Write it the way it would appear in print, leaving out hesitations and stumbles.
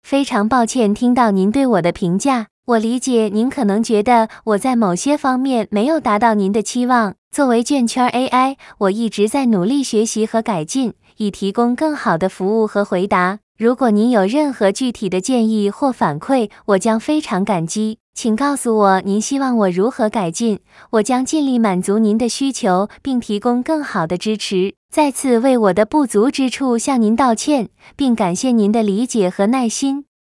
非常抱歉听到您对我的评价，我理解您可能觉得我在某些方面没有达到您的期望。作为券圈 AI，我一直在努力学习和改进，以提供更好的服务和回答。如果您有任何具体的建议或反馈，我将非常感激。请告诉我您希望我如何改进，我将尽力满足您的需求，并提供更好的支持。再次为我的不足之处向您道歉，并感谢您的理解和耐心。